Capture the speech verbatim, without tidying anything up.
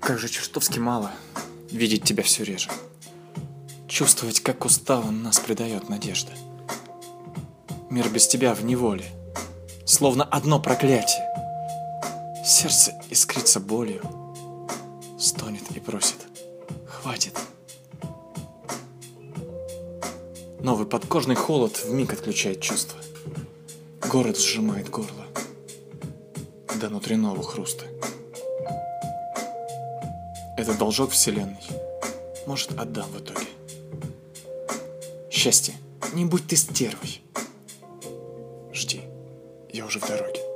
Как же чертовски мало видеть тебя все реже. Чувствовать, как устало нас предает надежда. Мир без тебя в неволе, словно одно проклятие. Сердце искрится болью, стонет и просит: хватит. Новый подкожный холод вмиг отключает чувства. Город сжимает горло до внутреннего хруста. Этот должок вселенной, может, отдам в итоге. Счастье, не будь ты стервой. Жди, я уже в дороге.